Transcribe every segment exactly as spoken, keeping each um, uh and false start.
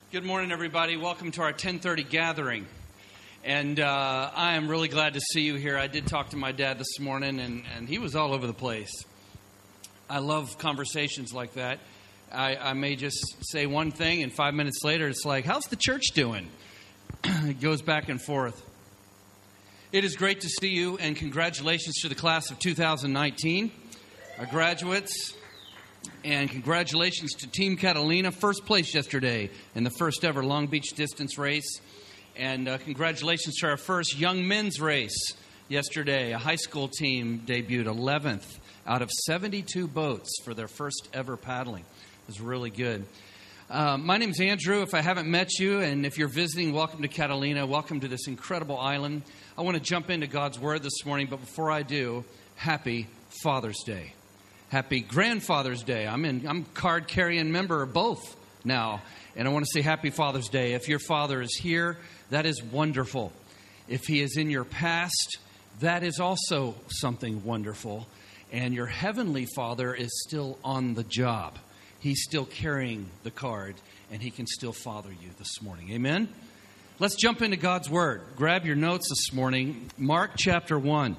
Good morning, everybody. Welcome to our ten thirty gathering. And uh, I am really glad to see you here. I did talk to my dad this morning, and, and he was all over the place. I love conversations like that. I, I may just say one thing, and five minutes later, it's like, how's the church doing? It goes back and forth. It is great to see you, and congratulations to the class of two thousand nineteen, our graduates. And congratulations to Team Catalina, first place yesterday in the first ever Long Beach distance race. And uh, congratulations to our first young men's race yesterday. A high school team debuted eleventh out of seventy-two boats for their first ever paddling. It was really good. Uh, my name's Andrew. If I haven't met you, and if you're visiting, welcome to Catalina. Welcome to this incredible island. I want to jump into God's Word this morning, but before I do, happy Father's Day. Happy Grandfather's Day. I'm in. I'm card-carrying member of both now, and I want to say Happy Father's Day. If your father is here, that is wonderful. If he is in your past, that is also something wonderful. And your heavenly Father is still on the job. He's still carrying the card, and he can still father you this morning. Amen? Let's jump into God's Word. Grab your notes this morning. Mark chapter one.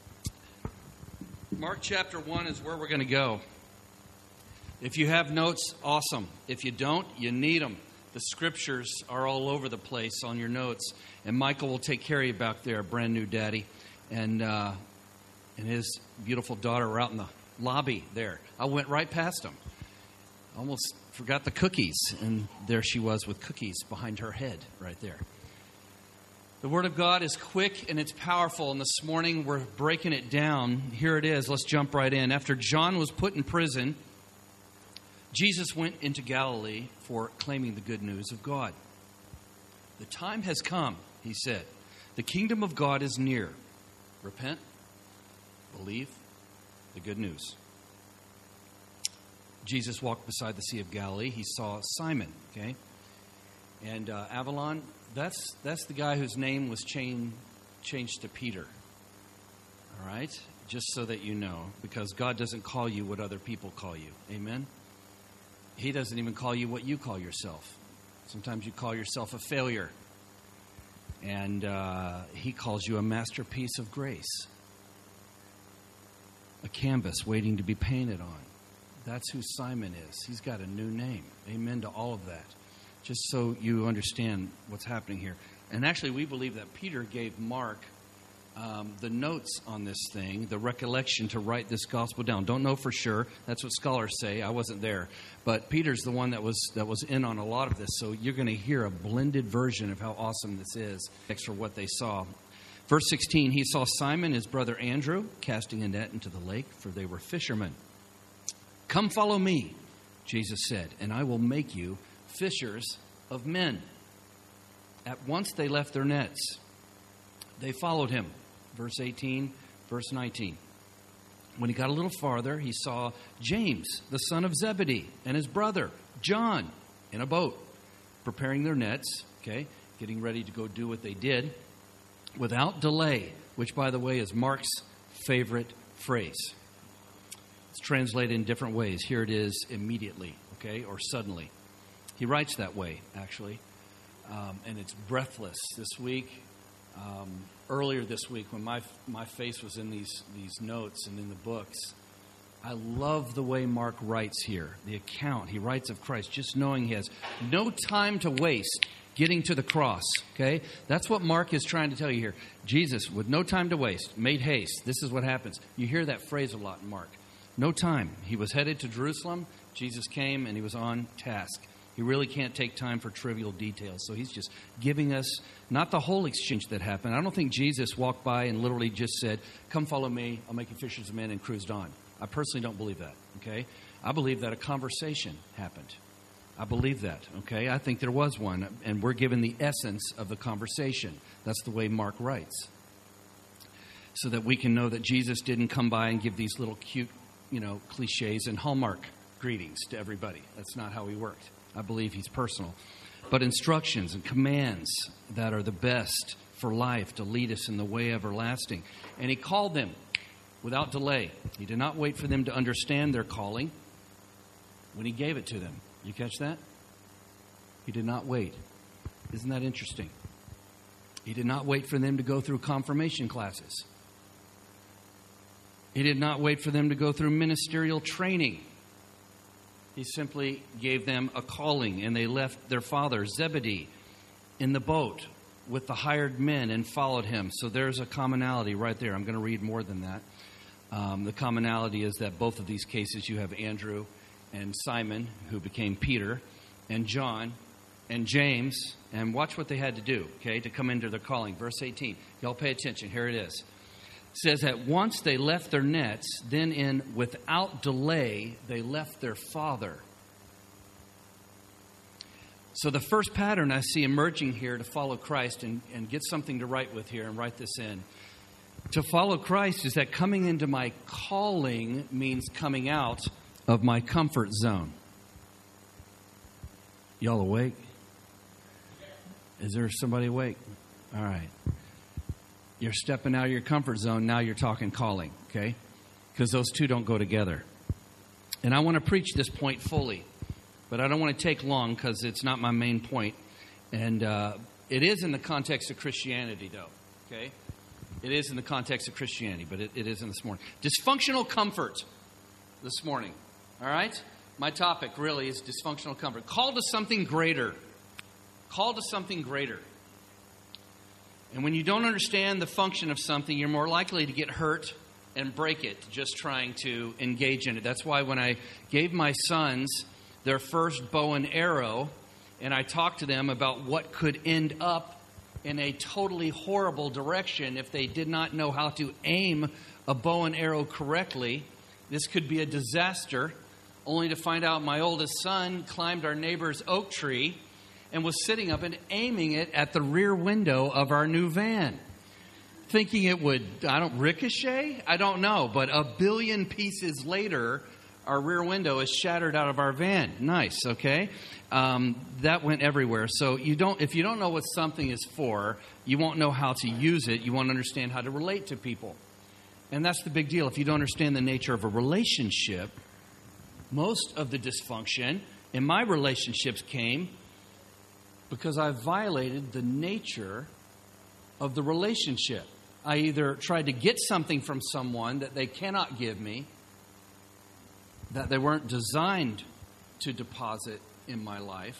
Mark chapter one is where we're going to go. If you have notes, awesome. If you don't, you need them. The scriptures are all over the place on your notes. And Michael will take care of you back there, brand new daddy. And, uh, and his beautiful daughter were out in the lobby there. I went right past him. Almost forgot the cookies. And there she was with cookies behind her head right there. The Word of God is quick and it's powerful, and this morning we're breaking it down. Here it is. Let's jump right in. After John was put in prison, Jesus went into Galilee for claiming the good news of God. The time has come, he said. The kingdom of God is near. Repent, believe the good news. Jesus walked beside the Sea of Galilee. He saw Simon, okay? And uh, Avalon, that's that's the guy whose name was changed changed to Peter. All right? Just so that you know, because God doesn't call you what other people call you. Amen? He doesn't even call you what you call yourself. Sometimes you call yourself a failure. And uh, he calls you a masterpiece of grace. A canvas waiting to be painted on. That's who Simon is. He's got a new name. Amen to all of that. Just so you understand what's happening here. And actually, we believe that Peter gave Mark um, the notes on this thing, the recollection to write this gospel down. Don't know for sure. That's what scholars say. I wasn't there. But Peter's the one that was that was in on a lot of this. So you're going to hear a blended version of how awesome this is. Thanks for what they saw. Verse sixteen, he saw Simon, his brother Andrew, casting a net into the lake, for they were fishermen. Come follow me, Jesus said, and I will make you fishers of men. At once they left their nets. They followed him. Verse eighteen, verse nineteen. When he got a little farther, he saw James, the son of Zebedee, and his brother, John, in a boat, preparing their nets, okay, getting ready to go do what they did, without delay, which, by the way, is Mark's favorite phrase. It's translated in different ways. Here it is, immediately, okay, or suddenly. He writes that way, actually, um, and it's breathless. This week, um, earlier this week, when my my face was in these these notes and in the books, I love the way Mark writes here, the account he writes of Christ, just knowing he has no time to waste getting to the cross, okay? That's what Mark is trying to tell you here. Jesus, with no time to waste, made haste. This is what happens. You hear that phrase a lot in Mark. No time. He was headed to Jerusalem. Jesus came, and he was on task. He really can't take time for trivial details. So he's just giving us not the whole exchange that happened. I don't think Jesus walked by and literally just said, come follow me, I'll make you fishers of men, and cruised on. I personally don't believe that, okay? I believe that a conversation happened. I believe that, okay? I think there was one, and we're given the essence of the conversation. That's the way Mark writes. So that we can know that Jesus didn't come by and give these little cute, you know, cliches and Hallmark greetings to everybody. That's not how he worked. I believe he's personal. But instructions and commands that are the best for life to lead us in the way everlasting. And he called them without delay. He did not wait for them to understand their calling when he gave it to them. You catch that? He did not wait. Isn't that interesting? He did not wait for them to go through confirmation classes. He did not wait for them to go through ministerial training. He simply gave them a calling, and they left their father, Zebedee, in the boat with the hired men and followed him. So there's a commonality right there. I'm going to read more than that. Um, the commonality is that both of these cases you have Andrew and Simon, who became Peter, and John and James, and watch what they had to do, okay, to come into their calling. Verse eighteen. Y'all pay attention. Here it is. It says that once they left their nets, then in without delay, they left their father. So the first pattern I see emerging here to follow Christ and, and get something to write with here and write this in. To follow Christ is that coming into my calling means coming out of my comfort zone. Y'all awake? Is there somebody awake? All right. You're stepping out of your comfort zone. Now you're talking calling, okay? Because those two don't go together. And I want to preach this point fully, but I don't want to take long because it's not my main point. And uh, it is in the context of Christianity, though, okay? It is in the context of Christianity, but it, it isn't this morning. Dysfunctional comfort this morning, all right? My topic really is dysfunctional comfort. Called to something greater. Called to something greater. And when you don't understand the function of something, you're more likely to get hurt and break it just trying to engage in it. That's why when I gave my sons their first bow and arrow, and I talked to them about what could end up in a totally horrible direction if they did not know how to aim a bow and arrow correctly, this could be a disaster, only to find out my oldest son climbed our neighbor's oak tree and was sitting up and aiming it at the rear window of our new van, thinking it would, I don't, ricochet? I don't know. But a billion pieces later, our rear window is shattered out of our van. Nice, okay? Um, that went everywhere. So you don't, if you don't know what something is for, you won't know how to use it. You won't understand how to relate to people. And that's the big deal. If you don't understand the nature of a relationship, most of the dysfunction in my relationships came because I violated the nature of the relationship. I either tried to get something from someone that they cannot give me, that they weren't designed to deposit in my life,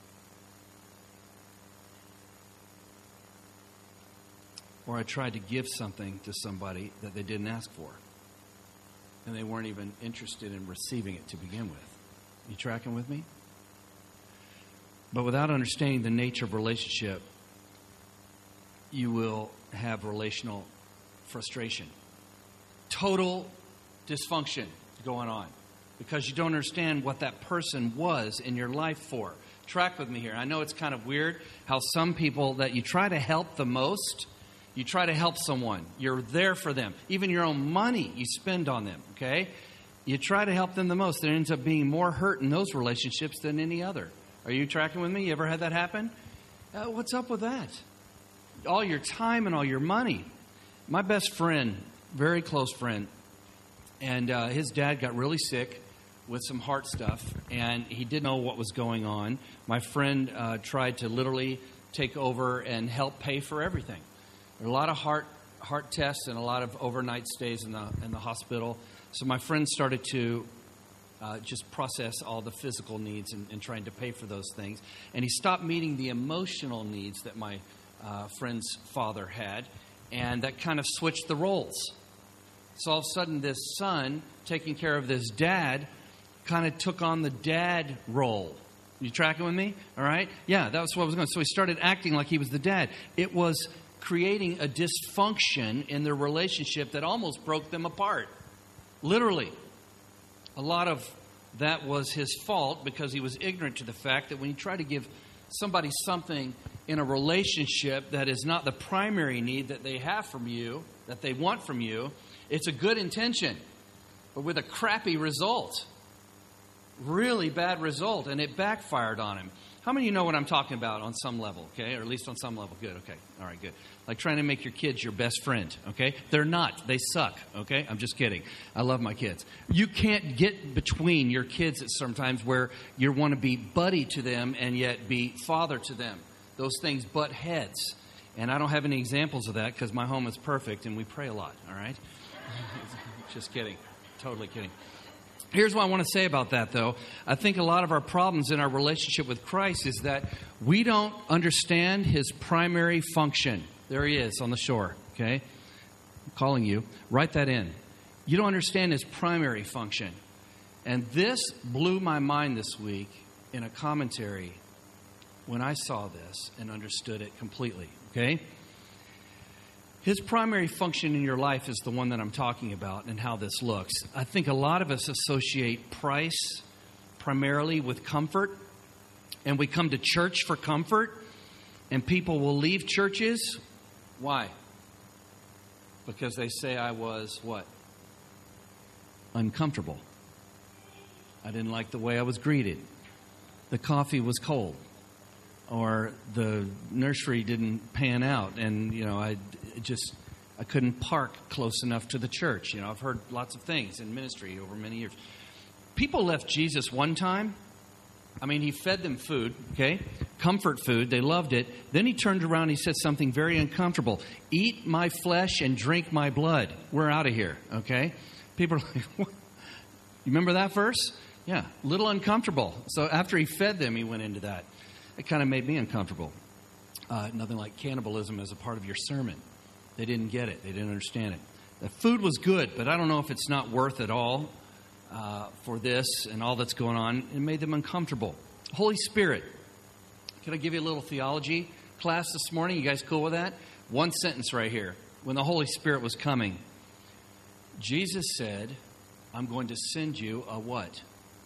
or I tried to give something to somebody that they didn't ask for, and they weren't even interested in receiving it to begin with. You tracking with me? But without understanding the nature of relationship, you will have relational frustration. Total dysfunction going on because you don't understand what that person was in your life for. Track with me here. I know it's kind of weird how some people that you try to help the most, you try to help someone. You're there for them. Even your own money you spend on them, okay? You try to help them the most. There ends up being more hurt in those relationships than any other. Are you tracking with me? You ever had that happen? Uh, what's up with that? All your time and all your money. My best friend, very close friend, and uh, his dad got really sick with some heart stuff, and he didn't know what was going on. My friend uh, tried to literally take over and help pay for everything. There were a lot of heart heart tests and a lot of overnight stays in the in the hospital. So my friend started to Uh, just process all the physical needs and, and trying to pay for those things. And he stopped meeting the emotional needs that my uh, friend's father had. And that kind of switched the roles. So all of a sudden, this son, taking care of this dad, kind of took on the dad role. You tracking with me? All right? Yeah, that was what I was going. So he started acting like he was the dad. It was creating a dysfunction in their relationship that almost broke them apart. Literally. A lot of that was his fault because he was ignorant to the fact that when you try to give somebody something in a relationship that is not the primary need that they have from you, that they want from you, it's a good intention, but with a crappy result. Really bad result, and it backfired on him. How many of you know what I'm talking about on some level, okay? Or at least on some level. Good, okay. All right, good. Like trying to make your kids your best friend, okay? They're not. They suck, okay? I'm just kidding. I love my kids. You can't get between your kids at sometimes where you want to be buddy to them and yet be father to them. Those things butt heads. And I don't have any examples of that because my home is perfect and we pray a lot, all right? Just kidding. Totally kidding. Here's what I want to say about that, though. I think a lot of our problems in our relationship with Christ is that we don't understand his primary function. There he is on the shore, okay? I'm calling you. Write that in. You don't understand his primary function. And this blew my mind this week in a commentary when I saw this and understood it completely, okay? His primary function in your life is the one that I'm talking about and how this looks. I think a lot of us associate price primarily with comfort, and we come to church for comfort, and people will leave churches. Why? Because they say I was what? Uncomfortable. I didn't like the way I was greeted. The coffee was cold. Or the nursery didn't pan out, and you know I just I couldn't park close enough to the church. You know, I've heard lots of things in ministry over many years. People left Jesus one time. I mean, he fed them food, okay, comfort food. They loved it. Then he turned around and he said something very uncomfortable: "Eat my flesh and drink my blood." We're out of here, okay? People are like, what? You remember that verse? Yeah, a little uncomfortable. So after he fed them, he went into that. It kind of made me uncomfortable. Uh, nothing like cannibalism as a part of your sermon. They didn't get it. They didn't understand it. The food was good, but I don't know if it's not worth it all uh, for this and all that's going on. It made them uncomfortable. Holy Spirit. Can I give you a little theology class this morning? You guys cool with that? One sentence right here. When the Holy Spirit was coming, Jesus said, I'm going to send you a what?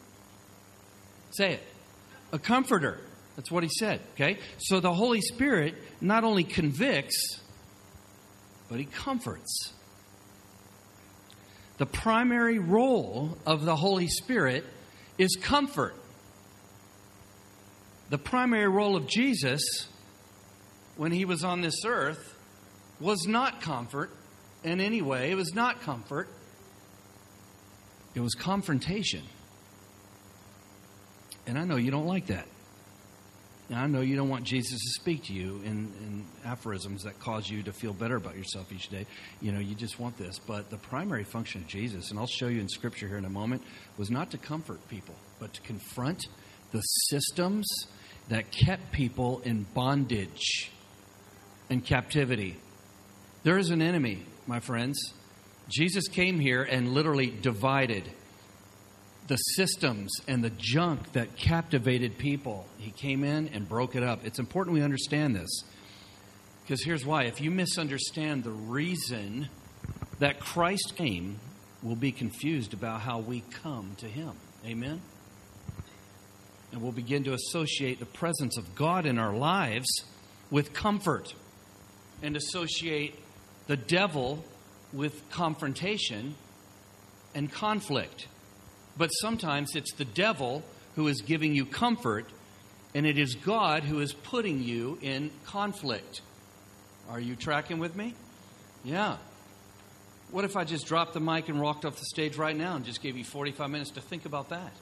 Say it. A comforter. That's what he said, okay? So the Holy Spirit not only convicts, but he comforts. The primary role of the Holy Spirit is comfort. The primary role of Jesus when he was on this earth was not comfort in any way. It was not comfort. It was confrontation. And I know you don't like that. Now, I know you don't want Jesus to speak to you in, in aphorisms that cause you to feel better about yourself each day. You know, you just want this. But the primary function of Jesus, and I'll show you in Scripture here in a moment, was not to comfort people, but to confront the systems that kept people in bondage and captivity. There is an enemy, my friends. Jesus came here and literally divided the systems and the junk that captivated people. He came in and broke it up. It's important we understand this. Because here's why. If you misunderstand the reason that Christ came, we'll be confused about how we come to him. Amen? And we'll begin to associate the presence of God in our lives with comfort and associate the devil with confrontation and conflict. But sometimes it's the devil who is giving you comfort, and it is God who is putting you in conflict. Are you tracking with me? Yeah. What if I just dropped the mic and walked off the stage right now and just gave you forty-five minutes to think about that?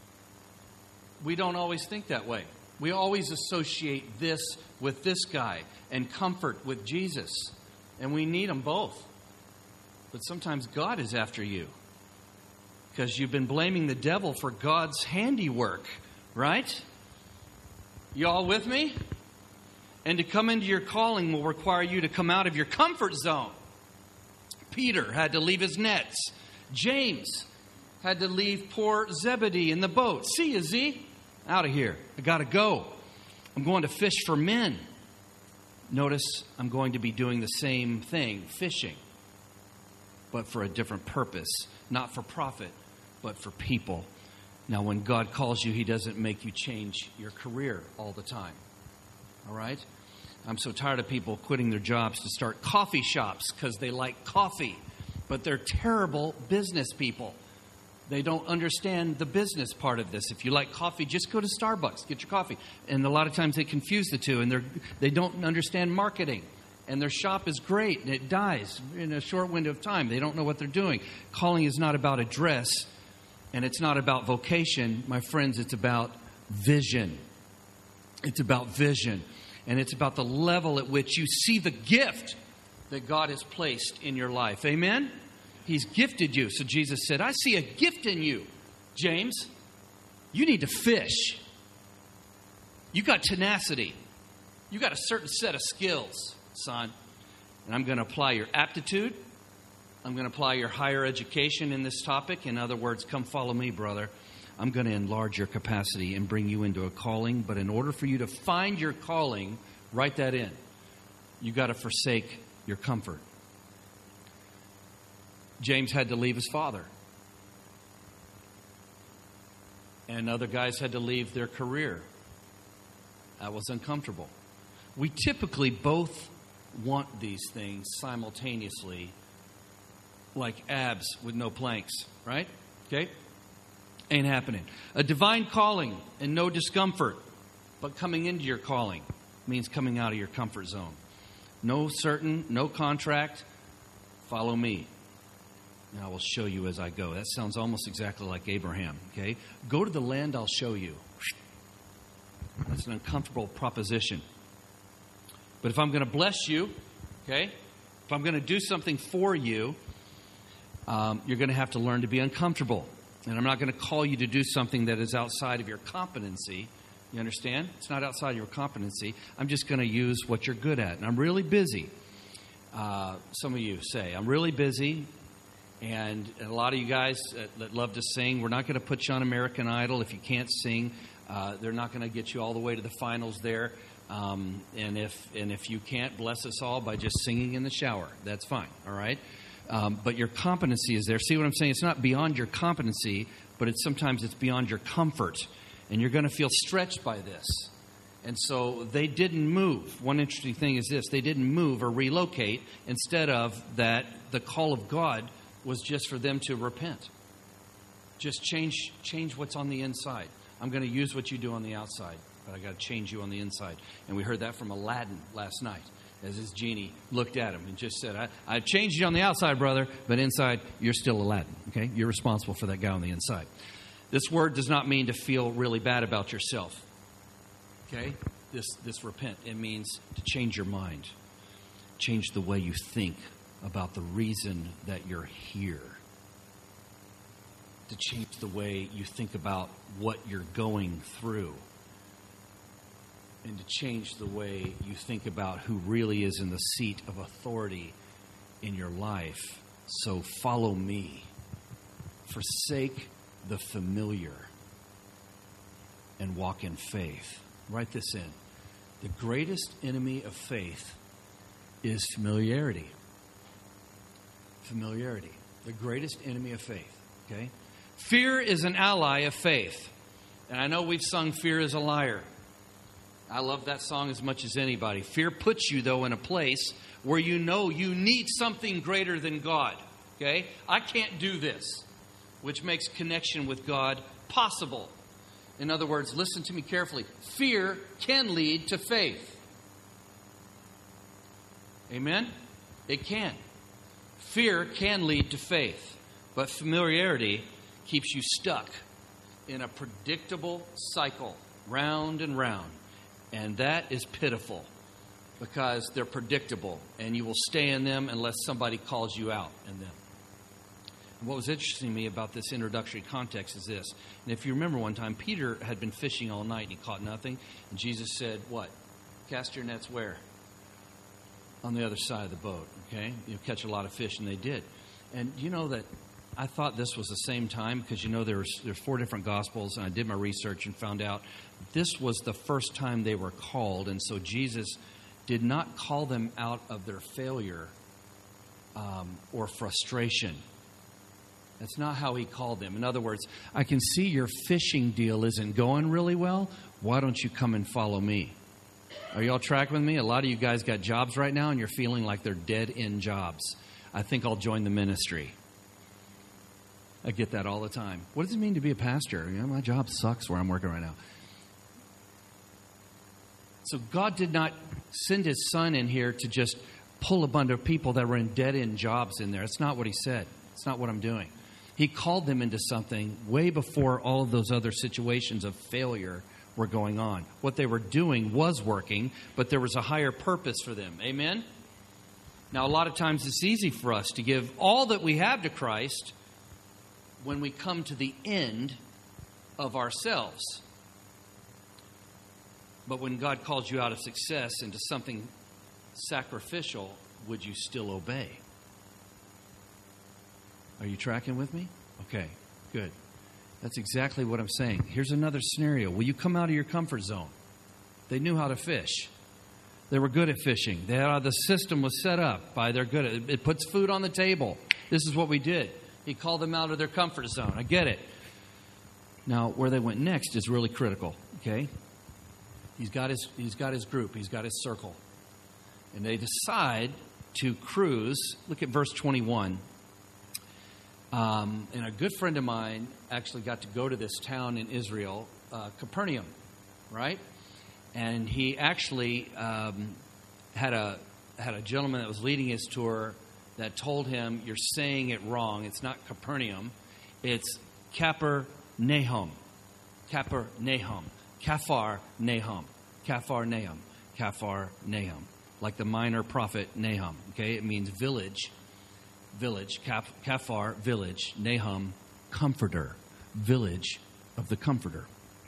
We don't always think that way. We always associate this with this guy and comfort with Jesus. And we need them both. But sometimes God is after you, because you've been blaming the devil for God's handiwork, right? You all with me? And to come into your calling will require you to come out of your comfort zone. Peter had to leave his nets. James had to leave poor Zebedee in the boat. See you, Z. Out of here. I got to go. I'm going to fish for men. Notice I'm going to be doing the same thing, fishing, but for a different purpose, not for profit, but for people. Now, when God calls you, he doesn't make you change your career all the time. All right? I'm so tired of people quitting their jobs to start coffee shops because they like coffee, but they're terrible business people. They don't understand the business part of this. If you like coffee, just go to Starbucks, get your coffee. And a lot of times they confuse the two, and they they don't understand marketing. And their shop is great, and it dies in a short window of time. They don't know what they're doing. Calling is not about address, and it's not about vocation. My friends, it's about vision. It's about vision. And it's about the level at which you see the gift that God has placed in your life. Amen? He's gifted you. So Jesus said, I see a gift in you, James. You need to fish. You got tenacity. You got a certain set of skills, son. And I'm going to apply your aptitude. I'm going to apply your higher education in this topic. In other words, come follow me, brother. I'm going to enlarge your capacity and bring you into a calling. But in order for you to find your calling, write that in. You got to forsake your comfort. James had to leave his father. And other guys had to leave their career. That was uncomfortable. We typically both want these things simultaneously, like abs with no planks, right? Okay? Ain't happening. A divine calling and no discomfort, but coming into your calling means coming out of your comfort zone. No certain, no contract. Follow me. And I will show you as I go. That sounds almost exactly like Abraham, okay? Go to the land I'll show you. That's an uncomfortable proposition. But if I'm going to bless you, okay, if I'm going to do something for you, um, you're going to have to learn to be uncomfortable. And I'm not going to call you to do something that is outside of your competency. You understand? It's not outside of your competency. I'm just going to use what you're good at. And I'm really busy. Uh, some of you say, I'm really busy. And a lot of you guys that, that love to sing, we're not going to put you on American Idol if you can't sing. Uh, they're not going to get you all the way to the finals there. Um, and if and if you can't, bless us all by just singing in the shower. That's fine, all right? Um, but your competency is there. See what I'm saying? It's not beyond your competency, but it's sometimes it's beyond your comfort. And you're going to feel stretched by this. And so they didn't move. One interesting thing is this. They didn't move or relocate. Instead of that, the call of God was just for them to repent. Just change change what's on the inside. I'm going to use what you do on the outside, but I got to change you on the inside. And we heard that from Aladdin last night as his genie looked at him and just said, I, I changed you on the outside, brother, but inside you're still Aladdin. Okay? You're responsible for that guy on the inside. This word does not mean to feel really bad about yourself. Okay? This, this repent, it means to change your mind. Change the way you think about the reason that you're here. To change the way you think about what you're going through. And to change the way you think about who really is in the seat of authority in your life. So follow me. Forsake the familiar and walk in faith. Write this in. The greatest enemy of faith is familiarity. Familiarity. The greatest enemy of faith. Okay? Fear is an ally of faith. And I know we've sung Fear is a Liar. I love that song as much as anybody. Fear puts you, though, in a place where you know you need something greater than God. Okay? I can't do this. Which makes connection with God possible. In other words, listen to me carefully. Fear can lead to faith. Amen? It can. Fear can lead to faith, but familiarity keeps you stuck in a predictable cycle, round and round. And that is pitiful because they're predictable, and you will stay in them unless somebody calls you out in them. And what was interesting to me about this introductory context is this. And if you remember one time, Peter had been fishing all night and he caught nothing. And Jesus said, what? Cast your nets where? On the other side of the boat, okay? You'll catch a lot of fish, and they did. And you know that I thought this was the same time because, you know, there's there's four different Gospels, and I did my research and found out this was the first time they were called. And so Jesus did not call them out of their failure um, or frustration. That's not how he called them. In other words, I can see your fishing deal isn't going really well. Why don't you come and follow me? Are y'all tracking with me? A lot of you guys got jobs right now and you're feeling like they're dead-end jobs. I think I'll join the ministry. I get that all the time. What does it mean to be a pastor? You know, my job sucks where I'm working right now. So God did not send his son in here to just pull a bunch of people that were in dead-end jobs in there. It's not what he said. It's not what I'm doing. He called them into something way before all of those other situations of failure were going on. What they were doing was working, but there was a higher purpose for them. Amen? Now, a lot of times it's easy for us to give all that we have to Christ when we come to the end of ourselves. But when God calls you out of success into something sacrificial, would you still obey? Are you tracking with me? Okay, good. That's exactly what I'm saying. Here's another scenario. Will you come out of your comfort zone? They knew how to fish. They were good at fishing. They had, the system was set up by they're good at it. It puts food on the table. This is what we did. He called them out of their comfort zone. I get it. Now, where they went next is really critical, okay? He's got his he's got his group. He's got his circle. And they decide to cruise. Look at verse twenty-one. Um, and a good friend of mine actually got to go to this town in Israel, uh, Capernaum, right? And he actually um, had a had a gentleman that was leading his tour that told him, "You're saying it wrong. It's not Capernaum. It's Capernaum. Capernaum. Kafar Nahum. Kafar Nahum. Kafar Nahum. Like the minor prophet Nahum. Okay, it means village. Village. Kaf, Kafar, village. Nahum, comforter. Village of the comforter.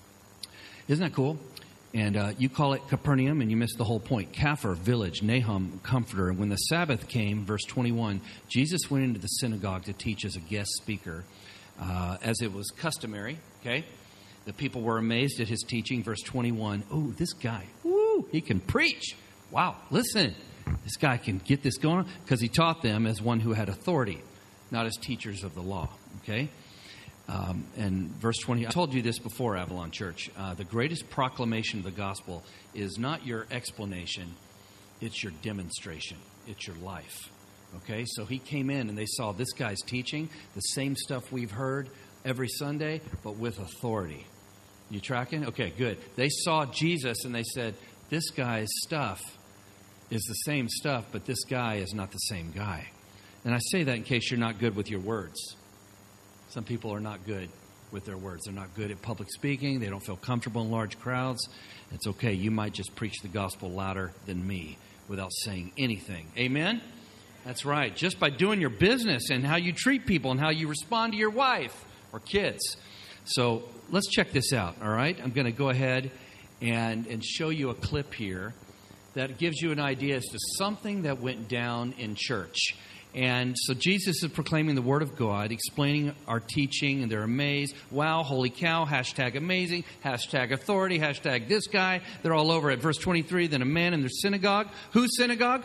Isn't that cool? And uh, you call it Capernaum, and you miss the whole point. Kafar, village. Nahum, comforter. And when the Sabbath came, verse twenty-one, Jesus went into the synagogue to teach as a guest speaker, uh, as it was customary. Okay. The people were amazed at his teaching. Verse twenty-one, oh, this guy, woo, he can preach. Wow, listen, this guy can get this going because he taught them as one who had authority, not as teachers of the law, okay? Um, and verse twenty, I told you this before, Avalon Church. Uh, the greatest proclamation of the gospel is not your explanation, it's your demonstration. It's your life, okay? So he came in and they saw this guy's teaching, the same stuff we've heard every Sunday, but with authority. You tracking? Okay, good. They saw Jesus and they said, this guy's stuff is the same stuff, but this guy is not the same guy. And I say that in case you're not good with your words. Some people are not good with their words. They're not good at public speaking. They don't feel comfortable in large crowds. It's okay. You might just preach the gospel louder than me without saying anything. Amen? That's right. Just by doing your business and how you treat people and how you respond to your wife or kids. So let's check this out, all right? I'm going to go ahead and, and show you a clip here that gives you an idea as to something that went down in church. And so Jesus is proclaiming the Word of God, explaining our teaching, and they're amazed. Wow, holy cow, hashtag amazing, hashtag authority, hashtag this guy. They're all over it. Verse twenty-three, then a man in their synagogue. Whose synagogue?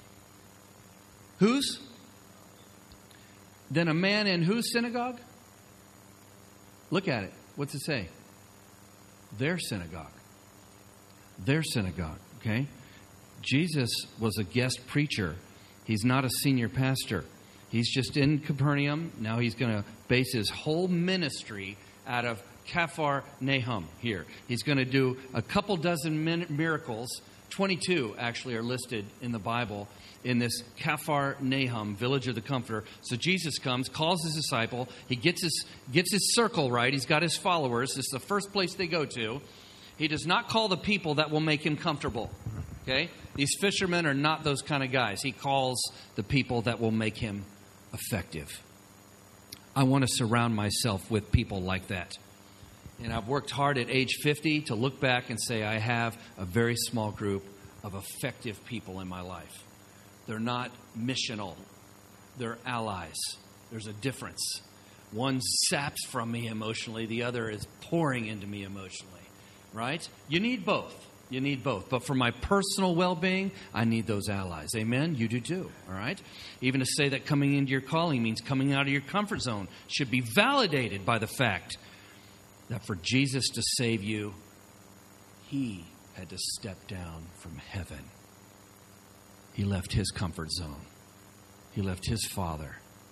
Whose? Then a man in whose synagogue? Look at it. What's it say? Their synagogue. Their synagogue, okay? Jesus was a guest preacher. He's not a senior pastor. He's just in Capernaum. Now he's going to base his whole ministry out of Kafar Nahum here. He's going to do a couple dozen miracles. twenty-two actually are listed in the Bible in this Kafar Nahum, village of the comforter. So Jesus comes, calls his disciple. He gets his, gets his circle right. He's got his followers. This is the first place they go to. He does not call the people that will make him comfortable. Okay? These fishermen are not those kind of guys. He calls the people that will make him effective. I want to surround myself with people like that. And I've worked hard at age fifty to look back and say I have a very small group of effective people in my life. They're not missional. They're allies. There's a difference. One saps from me emotionally. The other is pouring into me emotionally. Right? You need both. You need both. But for my personal well-being, I need those allies. Amen? You do too. All right? Even to say that coming into your calling means coming out of your comfort zone should be validated by the fact that for Jesus to save you, he had to step down from heaven. He left his comfort zone. He left his Father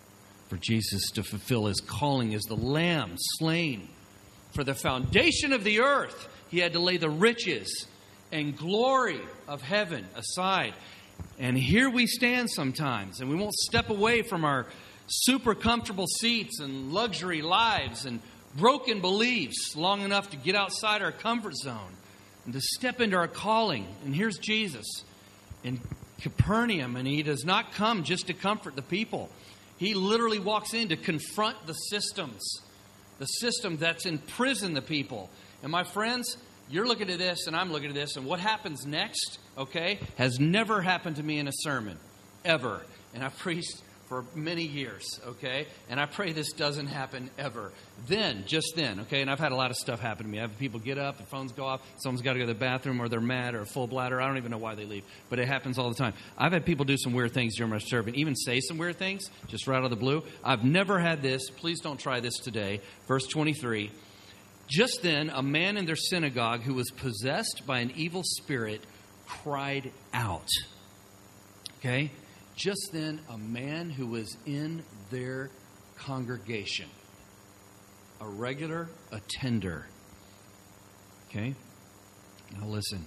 for Jesus to fulfill his calling as the Lamb slain for the foundation of the earth. He had to lay the riches and glory of heaven aside. And here we stand sometimes, and we won't step away from our super comfortable seats and luxury lives and broken beliefs long enough to get outside our comfort zone and to step into our calling. And here's Jesus in Capernaum, and he does not come just to comfort the people. He literally walks in to confront the systems, the system that's imprisoned the people. And my friends, you're looking at this and I'm looking at this, and what happens next, okay, has never happened to me in a sermon, ever. And I've preached for many years, okay? And I pray this doesn't happen ever. Then, just then, okay? And I've had a lot of stuff happen to me. I have people get up, the phones go off, someone's got to go to the bathroom, or they're mad, or a full bladder. I don't even know why they leave, but it happens all the time. I've had people do some weird things during my service, even say some weird things, just right out of the blue. I've never had this. Please don't try this today. Verse twenty-three. Just then, a man in their synagogue who was possessed by an evil spirit cried out. Okay? Just then, a man who was in their congregation, a regular attender. Okay? Now listen.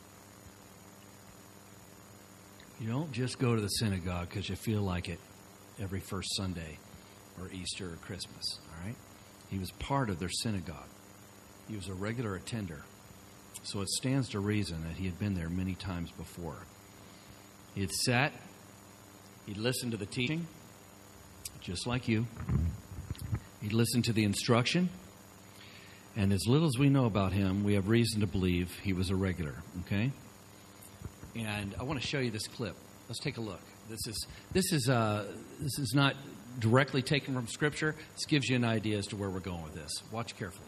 You don't just go to the synagogue because you feel like it every first Sunday or Easter or Christmas. All right? He was part of their synagogue. He was a regular attender. So it stands to reason that he had been there many times before. He had sat. He'd listened to the teaching, just like you. He'd listened to the instruction. And as little as we know about him, we have reason to believe he was a regular, okay? And I want to show you this clip. Let's take a look. This is this is uh, this is not directly taken from Scripture. This gives you an idea as to where we're going with this. Watch carefully.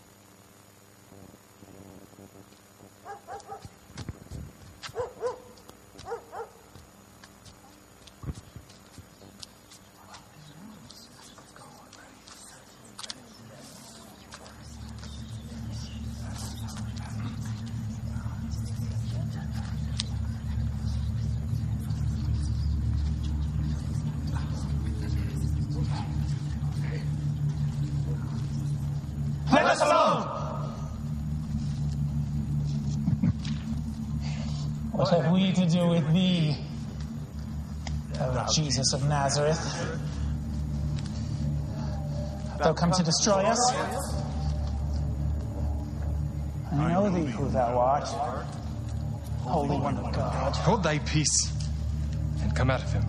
Let us alone! What have we to do with thee, O Jesus of Nazareth? Thou come to destroy us? I know thee who thou art, Holy One of God. Hold thy peace and come out of him.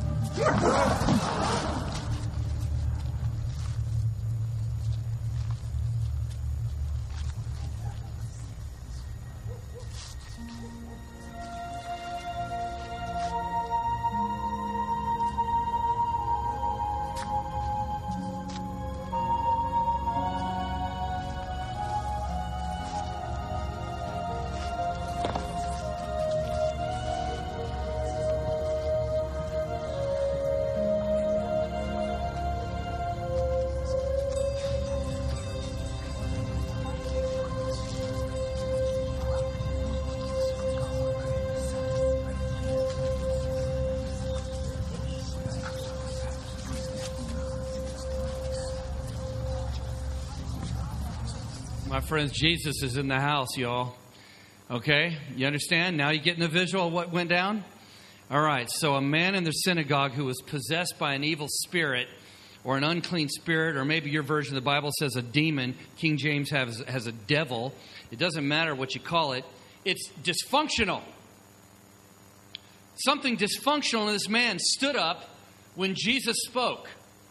My friends, Jesus is in the house, y'all. Okay? You understand? Now you getting the visual of what went down? All right. So a man in the synagogue who was possessed by an evil spirit or an unclean spirit, or maybe your version of the Bible says a demon. King James has, has a devil. It doesn't matter what you call it. It's dysfunctional. Something dysfunctional in this man stood up when Jesus spoke.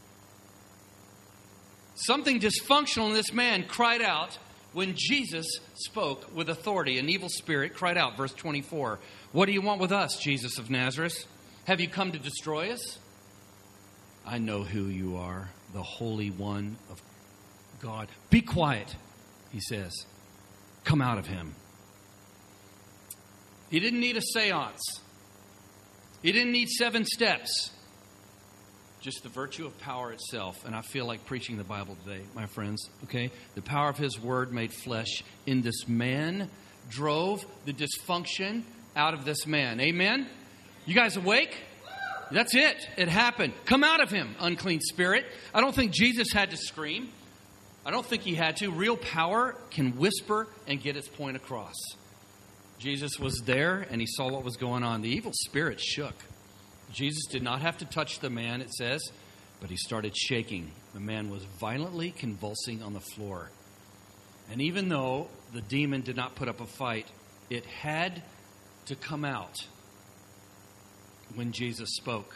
Something dysfunctional in this man cried out when Jesus spoke with authority. An evil spirit cried out, verse twenty-four. What do you want with us, Jesus of Nazareth? Have you come to destroy us? I know who you are, the Holy One of God. Be quiet, he says. Come out of him. He didn't need a seance. He didn't need seven steps. Just the virtue of power itself. And I feel like preaching the Bible today, my friends. Okay? The power of his word made flesh in this man drove the dysfunction out of this man. Amen? You guys awake? That's it. It happened. Come out of him, unclean spirit. I don't think Jesus had to scream. I don't think he had to. Real power can whisper and get its point across. Jesus was there and he saw what was going on. The evil spirit shook. Jesus did not have to touch the man, it says, but he started shaking. The man was violently convulsing on the floor. And even though the demon did not put up a fight, it had to come out when Jesus spoke.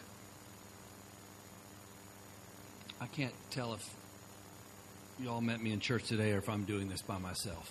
I can't tell if you all met me in church today or if I'm doing this by myself.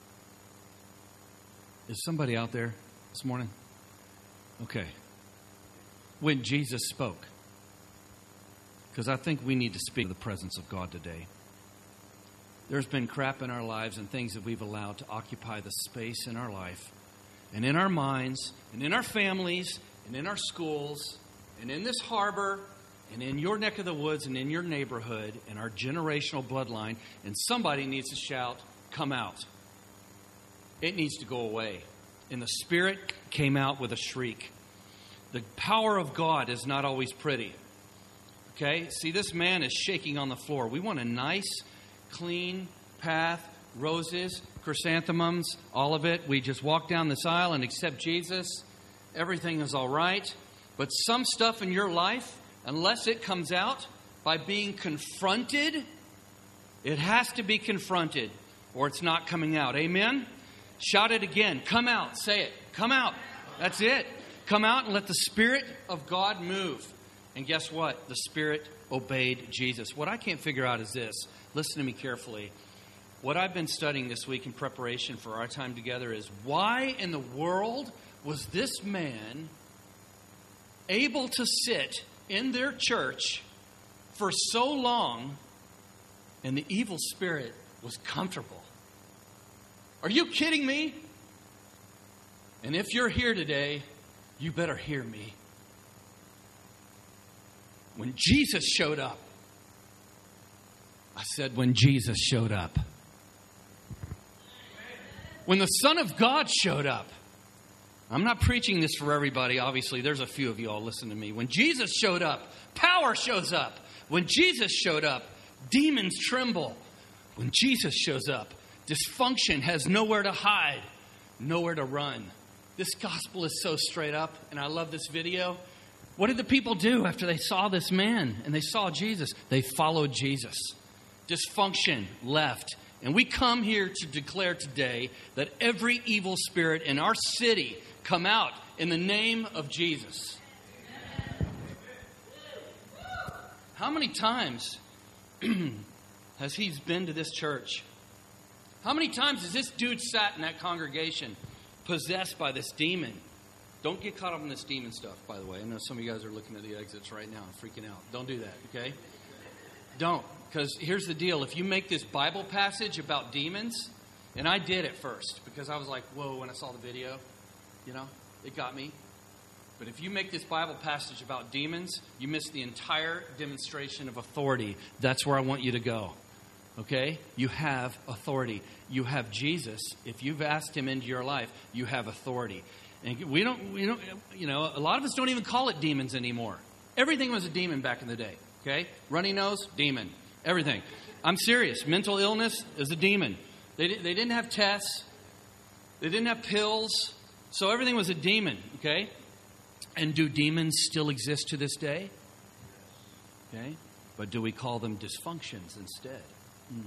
Is somebody out there this morning? Okay. When Jesus spoke. Because I think we need to speak to the presence of God today. There's been crap in our lives and things that we've allowed to occupy the space in our life and in our minds and in our families and in our schools and in this harbor and in your neck of the woods and in your neighborhood and our generational bloodline. And somebody needs to shout, come out. It needs to go away. And the Spirit came out with a shriek. The power of God is not always pretty. Okay? See, this man is shaking on the floor. We want a nice, clean path, roses, chrysanthemums, all of it. We just walk down this aisle and accept Jesus. Everything is all right. But some stuff in your life, unless it comes out by being confronted, it has to be confronted or it's not coming out. Amen? Shout it again. Come out. Say it. Come out. That's it. Come out and let the Spirit of God move. And guess what? The Spirit obeyed Jesus. What I can't figure out is this. Listen to me carefully. What I've been studying this week in preparation for our time together is why in the world was this man able to sit in their church for so long and the evil spirit was comfortable? Are you kidding me? And if you're here today, you better hear me. When Jesus showed up, I said, when Jesus showed up. When the Son of God showed up. I'm not preaching this for everybody, obviously. There's a few of you all listen to me. When Jesus showed up, power shows up. When Jesus showed up, demons tremble. When Jesus shows up, dysfunction has nowhere to hide, nowhere to run. This gospel is so straight up, and I love this video. What did the people do after they saw this man and they saw Jesus? They followed Jesus. Dysfunction left. And we come here to declare today that every evil spirit in our city come out in the name of Jesus. How many times has he been to this church? How many times has this dude sat in that congregation possessed by this demon? Don't get caught up in this demon stuff, by the way. I know some of you guys are looking at the exits right now and freaking out. Don't do that, okay? Don't. Because here's the deal. If you make this Bible passage about demons, and I did at first because I was like, whoa, when I saw the video, you know, it got me. But if you make this Bible passage about demons, you miss the entire demonstration of authority. That's where I want you to go. Okay? You have authority. You have Jesus. If you've asked him into your life, you have authority. And we don't, we don't, you know, a lot of us don't even call it demons anymore. Everything was a demon back in the day. Okay? Runny nose, demon. Everything. I'm serious. Mental illness is a demon. They, they didn't have tests. They didn't have pills. So everything was a demon. Okay? And do demons still exist to this day? Okay? But do we call them dysfunctions instead? Hmm.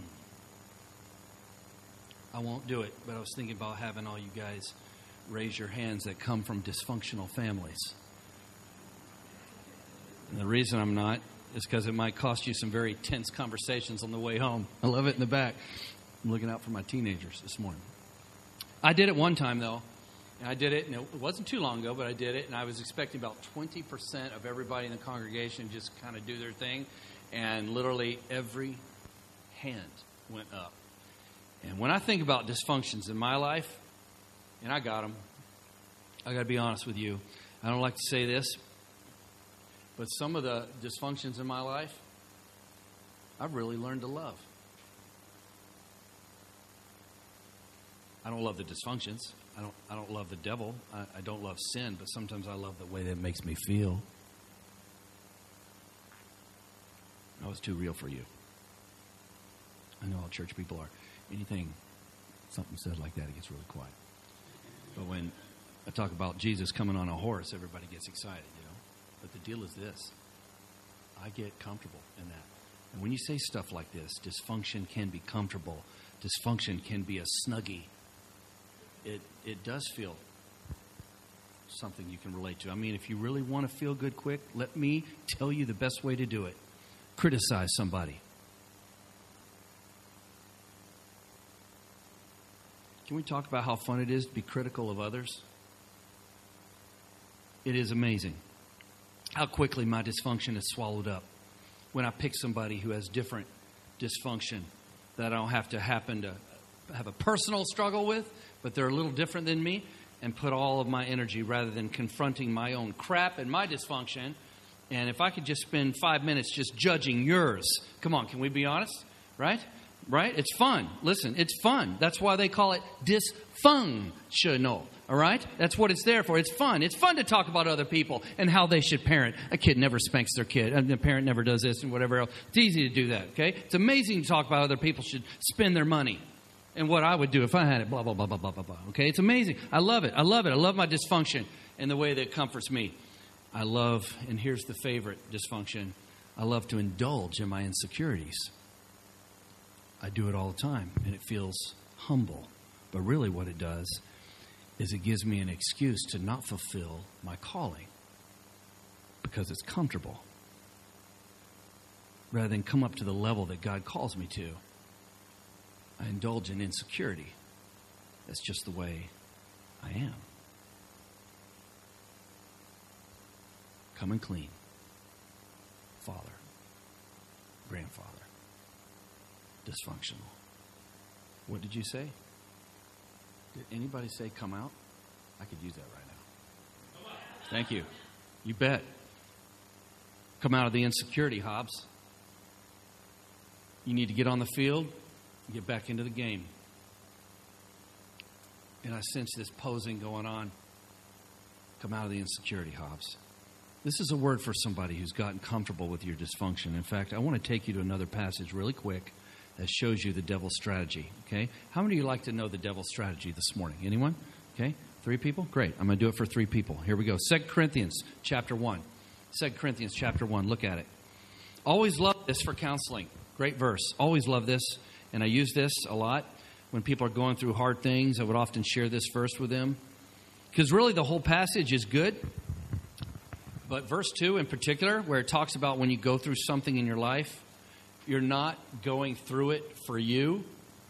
I won't do it, but I was thinking about having all you guys raise your hands that come from dysfunctional families. And the reason I'm not is because it might cost you some very tense conversations on the way home. I love it in the back. I'm looking out for my teenagers this morning. I did it one time, though. And I did it, and it wasn't too long ago, but I did it, and I was expecting about twenty percent of everybody in the congregation just kind of do their thing, and literally every hand went up. And when I think about dysfunctions in my life, and I got them, I got to be honest with you. I don't like to say this, but some of the dysfunctions in my life, I've really learned to love. I don't love the dysfunctions. I don't I don't love the devil. I, I don't love sin, but sometimes I love the way that it makes me feel. was too real for you. I know all church people are. Anything, something said like that, it gets really quiet. But when I talk about Jesus coming on a horse, everybody gets excited, you know. But the deal is this. I get comfortable in that. And when you say stuff like this, dysfunction can be comfortable. Dysfunction can be a snuggie. It it does feel something you can relate to. I mean, if you really want to feel good quick, let me tell you the best way to do it. Criticize somebody. Can we talk about how fun it is to be critical of others? It is amazing how quickly my dysfunction is swallowed up when I pick somebody who has different dysfunction that I don't have to happen to have a personal struggle with, but they're a little different than me, and put all of my energy rather than confronting my own crap and my dysfunction. And if I could just spend five minutes just judging yours, come on, can we be honest? Right? Right? It's fun. Listen, it's fun. That's why they call it dysfunctional. All right? That's what it's there for. It's fun. It's fun to talk about other people and how they should parent. A kid never spanks their kid. And the parent never does this and whatever else. It's easy to do that, okay? It's amazing to talk about how other people should spend their money and what I would do if I had it, blah, blah, blah, blah, blah, blah, blah. Okay? It's amazing. I love it. I love it. I love my dysfunction and the way that it comforts me. I love, and here's the favorite dysfunction, I love to indulge in my insecurities. I do it all the time, and it feels humble. But really what it does is it gives me an excuse to not fulfill my calling because it's comfortable. Rather than come up to the level that God calls me to, I indulge in insecurity. That's just the way I am. Coming clean. Father. Grandfather. Dysfunctional. What did you say? Did anybody say come out? I could use that right now. Thank you. You bet. Come out of the insecurity, Hobbs. You need to get on the field and get back into the game. And I sense this posing going on. Come out of the insecurity, Hobbs. This is a word for somebody who's gotten comfortable with your dysfunction. In fact, I want to take you to another passage really quick that shows you the devil's strategy, okay? How many of you like to know the devil's strategy this morning? Anyone? Okay, three people? Great. I'm going to do it for three people. Here we go. Second Corinthians chapter one. Second Corinthians chapter one. Look at it. Always love this for counseling. Great verse. Always love this, and I use this a lot. When people are going through hard things, I would often share this verse with them. Because really the whole passage is good. But verse two in particular, where it talks about when you go through something in your life, you're not going through it for you.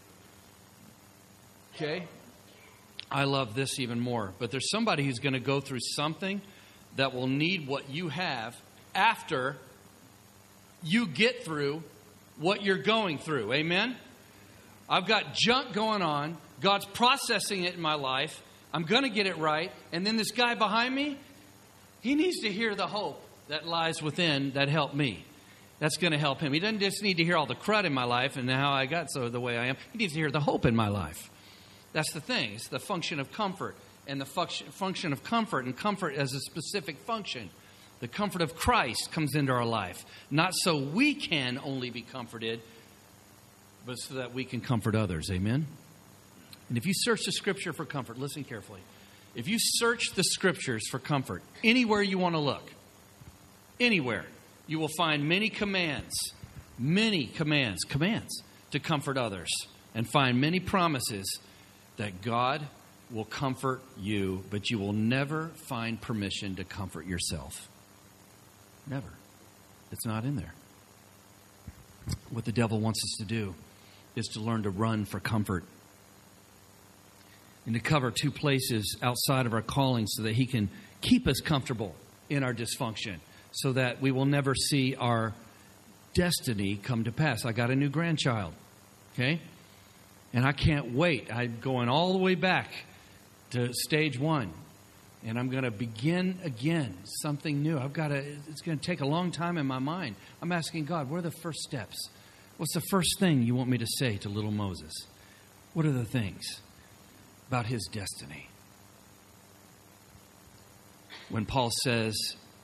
Okay? I love this even more. But there's somebody who's going to go through something that will need what you have after you get through what you're going through. Amen? I've got junk going on. God's processing it in my life. I'm going to get it right. And then this guy behind me, he needs to hear the hope that lies within that helped me. That's going to help him. He doesn't just need to hear all the crud in my life and how I got so the way I am. He needs to hear the hope in my life. That's the thing. It's the function of comfort. And the function, function of comfort, and comfort as a specific function. The comfort of Christ comes into our life. Not so we can only be comforted, but so that we can comfort others. Amen? And if you search the Scripture for comfort, listen carefully. If you search the Scriptures for comfort, anywhere you want to look, anywhere, you will find many commands, many commands, commands to comfort others, and find many promises that God will comfort you, but you will never find permission to comfort yourself. Never. It's not in there. What the devil wants us to do is to learn to run for comfort and to cover two places outside of our calling so that he can keep us comfortable in our dysfunction so that we will never see our destiny come to pass. I got a new grandchild, okay? And I can't wait. I'm going all the way back to stage one. And I'm going to begin again, something new. I've got to, it's going to take a long time in my mind. I'm asking God, what are the first steps? What's the first thing you want me to say to little Moses? What are the things about his destiny? When Paul says,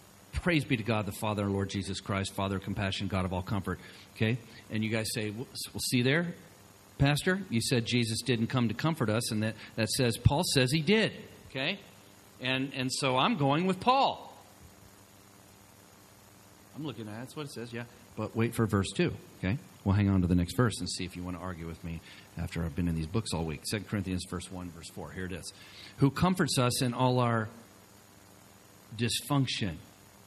Praise be to God, the Father, our Lord Jesus Christ, Father of compassion, God of all comfort. Okay? And you guys say, well, see there, Pastor? You said Jesus didn't come to comfort us, and that, that says, Paul says he did. Okay? And, and so I'm going with Paul. I'm looking at it. That's what it says, yeah. But wait for verse two, okay? We'll hang on to the next verse and see if you want to argue with me after I've been in these books all week. Second Corinthians verse one, verse four. Here it is. Who comforts us in all our dysfunction.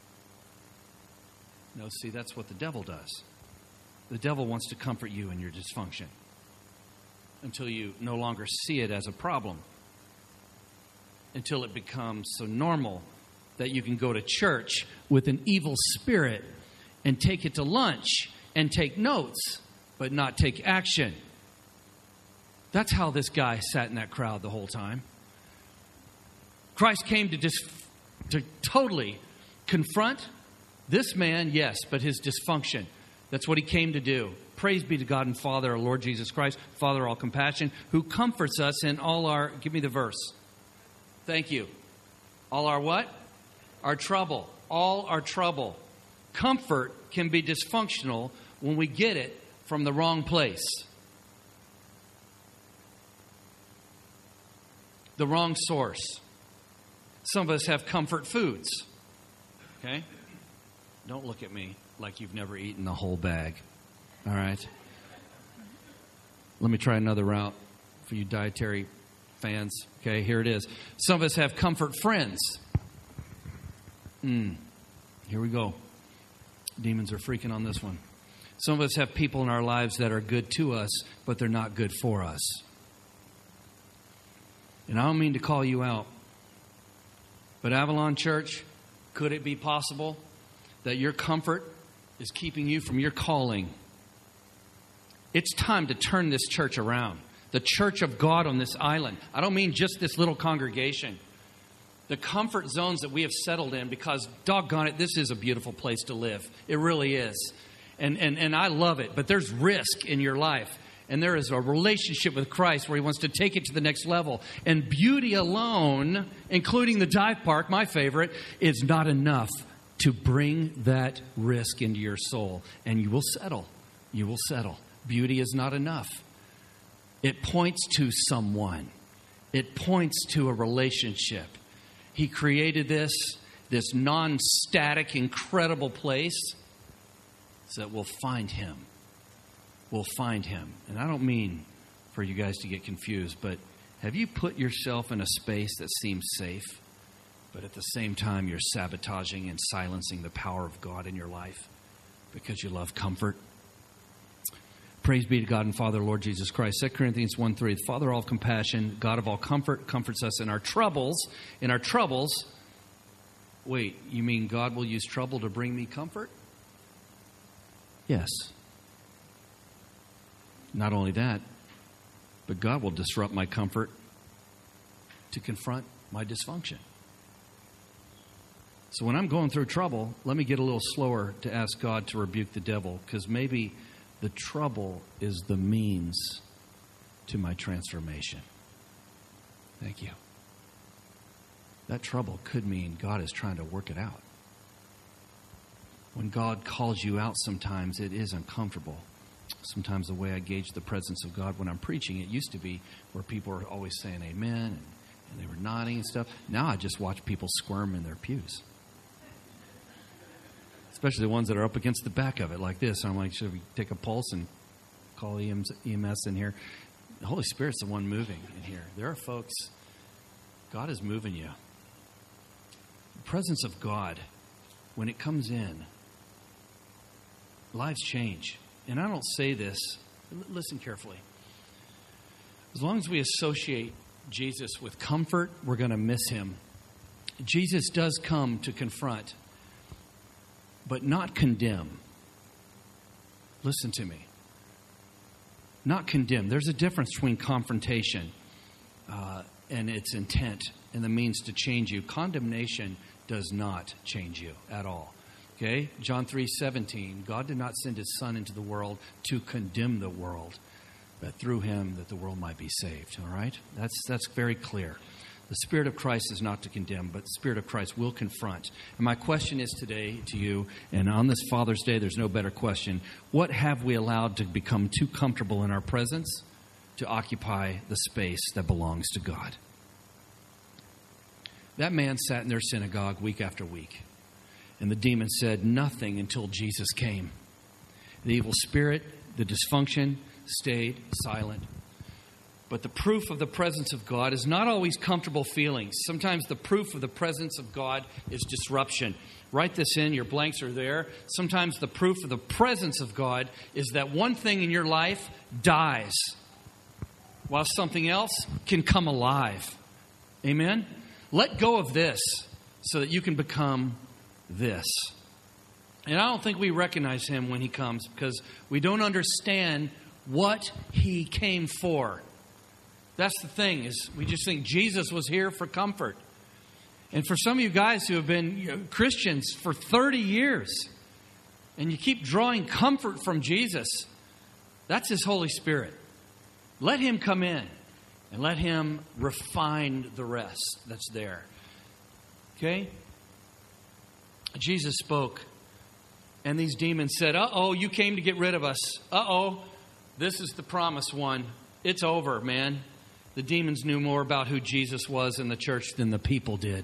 No, see, that's what the devil does. The devil wants to comfort you in your dysfunction until you no longer see it as a problem, until it becomes so normal that you can go to church with an evil spirit and take it to lunch and take notes, but not take action. That's how this guy sat in that crowd the whole time. Christ came to dis- to totally confront this man, yes, but his dysfunction. That's what he came to do. Praise be to God and Father, our Lord Jesus Christ, Father of all compassion, who comforts us in all our, give me the verse. Thank you. All our what? Our trouble. All our trouble. Comfort can be dysfunctional when we get it from the wrong place. The wrong source. Some of us have comfort foods. Okay? Don't look at me like you've never eaten the whole bag. All right? Let me try another route for you dietary fans. Okay, here it is. Some of us have comfort friends. Hmm. Here we go. Demons are freaking on this one. Some of us have people in our lives that are good to us, but they're not good for us. And I don't mean to call you out, but Avalon Church, could it be possible that your comfort is keeping you from your calling? It's time to turn this church around. The church of God on this island. I don't mean just this little congregation. The comfort zones that we have settled in, because doggone it, this is a beautiful place to live. It really is. And, and, and I love it. But there's risk in your life. And there is a relationship with Christ where he wants to take it to the next level. And beauty alone, including the dive park, my favorite, is not enough to bring that risk into your soul. And you will settle. You will settle. Beauty is not enough. It points to someone. It points to a relationship. He created this, this non-static, incredible place so that we'll find him. We'll find him. And I don't mean for you guys to get confused, but have you put yourself in a space that seems safe, but at the same time you're sabotaging and silencing the power of God in your life because you love comfort? Praise be to God and Father, Lord Jesus Christ. Second Corinthians one three, the Father of all compassion, God of all comfort, comforts us in our troubles. In our troubles, wait, you mean God will use trouble to bring me comfort? Yes. Not only that, but God will disrupt my comfort to confront my dysfunction. So when I'm going through trouble, let me get a little slower to ask God to rebuke the devil, because maybe the trouble is the means to my transformation. Thank you. That trouble could mean God is trying to work it out. When God calls you out, sometimes it is uncomfortable. Sometimes the way I gauge the presence of God when I'm preaching, it used to be where people were always saying amen and, and they were nodding and stuff. Now I just watch people squirm in their pews. Especially the ones that are up against the back of it like this. I'm like, should we take a pulse and call E M S in here? The Holy Spirit's the one moving in here. There are folks, God is moving you. The presence of God, when it comes in, lives change. And I don't say this, listen carefully. As long as we associate Jesus with comfort, we're going to miss him. Jesus does come to confront, but not condemn. Listen to me. Not condemn. There's a difference between confrontation uh, and its intent and the means to change you. Condemnation does not change you at all. Okay? John three seventeen, God did not send his Son into the world to condemn the world, but through him that the world might be saved. All right? That's that's very clear. The Spirit of Christ is not to condemn, but the Spirit of Christ will confront. And my question is today to you, and on this Father's Day, there's no better question. What have we allowed to become too comfortable in our presence to occupy the space that belongs to God? That man sat in their synagogue week after week, and the demon said nothing until Jesus came. The evil spirit, the dysfunction, stayed silent. But the proof of the presence of God is not always comfortable feelings. Sometimes the proof of the presence of God is disruption. Write this in, your blanks are there. Sometimes the proof of the presence of God is that one thing in your life dies, while something else can come alive. Amen? Let go of this so that you can become this. And I don't think we recognize him when he comes because we don't understand what he came for. That's the thing, is we just think Jesus was here for comfort. And for some of you guys who have been you know, Christians for thirty years, and you keep drawing comfort from Jesus, that's his Holy Spirit. Let him come in and let him refine the rest that's there. Okay? Jesus spoke, and these demons said, uh-oh, you came to get rid of us. Uh-oh, this is the promised one. It's over, man. The demons knew more about who Jesus was in the church than the people did.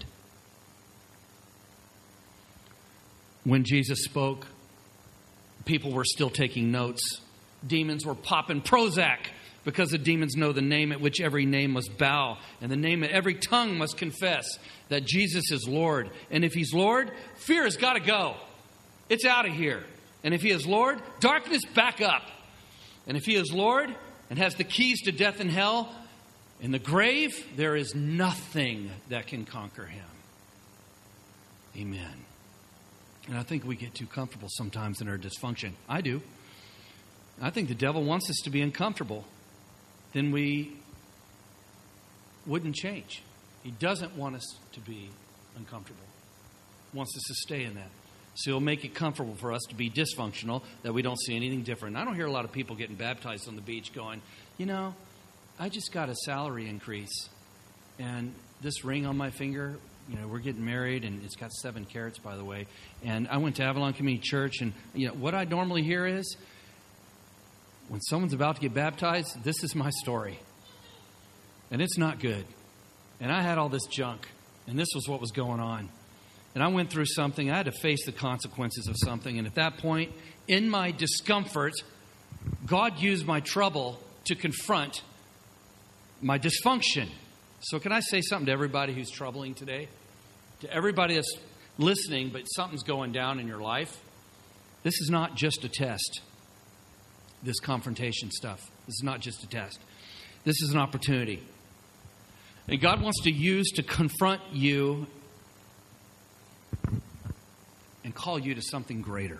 When Jesus spoke, people were still taking notes. Demons were popping Prozac because the demons know the name at which every name must bow and the name that every tongue must confess that Jesus is Lord. And if he's Lord, fear has got to go. It's out of here. And if he is Lord, darkness back up. And if he is Lord and has the keys to death and hell, in the grave, there is nothing that can conquer him. Amen. And I think we get too comfortable sometimes in our dysfunction. I do. I think the devil wants us to be uncomfortable. Then we wouldn't change. He doesn't want us to be uncomfortable. He wants us to stay in that. So he'll make it comfortable for us to be dysfunctional, that we don't see anything different. I don't hear a lot of people getting baptized on the beach going, you know, I just got a salary increase, and this ring on my finger, you know, we're getting married, and it's got seven carats, by the way. And I went to Avalon Community Church, and, you know, what I normally hear is, when someone's about to get baptized, this is my story. And it's not good. And I had all this junk, and this was what was going on. And I went through something. I had to face the consequences of something. And at that point, in my discomfort, God used my trouble to confront my dysfunction. So can I say something to everybody who's troubling today? To everybody that's listening, but something's going down in your life. This is not just a test. This confrontation stuff. This is not just a test. This is an opportunity. And God wants to use to confront you and call you to something greater.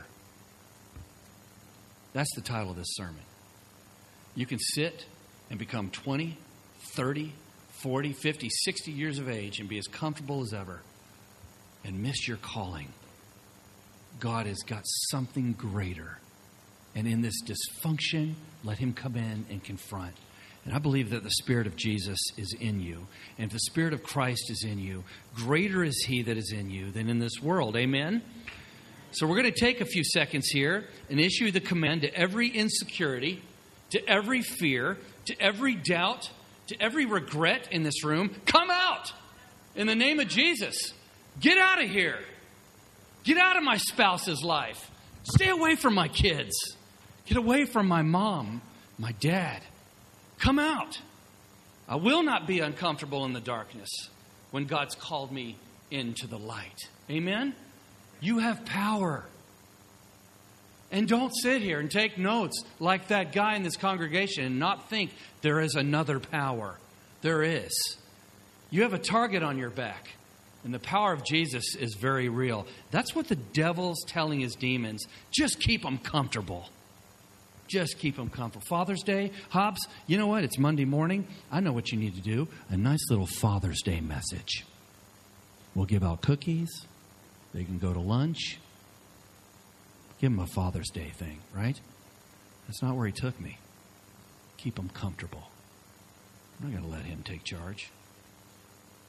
That's the title of this sermon. You can sit and become twenty, thirty, forty, fifty, sixty years of age and be as comfortable as ever and miss your calling. God has got something greater. And in this dysfunction, let him come in and confront. And I believe that the Spirit of Jesus is in you. And if the Spirit of Christ is in you, greater is he that is in you than in this world. Amen? So we're going to take a few seconds here and issue the command to every insecurity, to every fear, to every doubt, to every regret in this room. Come out in the name of Jesus. Get out of here. Get out of my spouse's life. Stay away from my kids. Get away from my mom, my dad. Come out. I will not be uncomfortable in the darkness when God's called me into the light. Amen? You have power. And don't sit here and take notes like that guy in this congregation and not think there is another power. There is. You have a target on your back. And the power of Jesus is very real. That's what the devil's telling his demons. Just keep them comfortable. Just keep them comfortable. Father's Day, Hobbs, you know what? It's Monday morning. I know what you need to do. A nice little Father's Day message. We'll give out cookies. They can go to lunch. Give them a Father's Day thing, right? That's not where he took me. Keep them comfortable. I'm not going to let him take charge.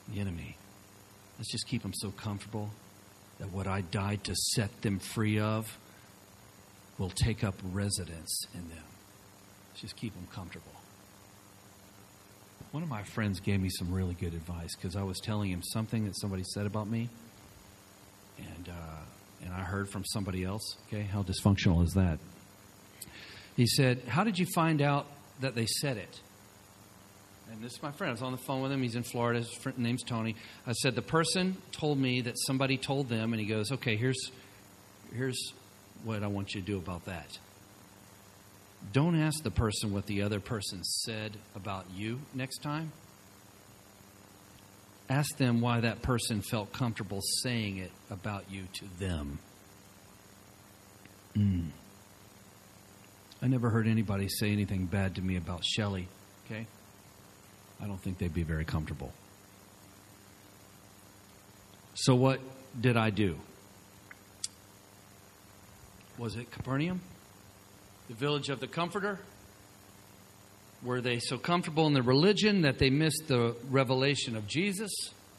the enemy. Let's just keep them so comfortable that what I died to set them free of will take up residence in them. Let's just keep them comfortable. One of my friends gave me some really good advice because I was telling him something that somebody said about me, and uh, and I heard from somebody else. Okay, how dysfunctional is that? He said, "How did you find out that they said it?" And this is my friend. I was on the phone with him. He's in Florida. His friend, name's Tony. I said, the person told me that somebody told them, and he goes, okay, here's here's what I want you to do about that. Don't ask the person what the other person said about you next time. Ask them why that person felt comfortable saying it about you to them. Mm. I never heard anybody say anything bad to me about Shelley, okay? I don't think they'd be very comfortable. So what did I do? Was it Capernaum? The village of the Comforter? Were they so comfortable in their religion that they missed the revelation of Jesus?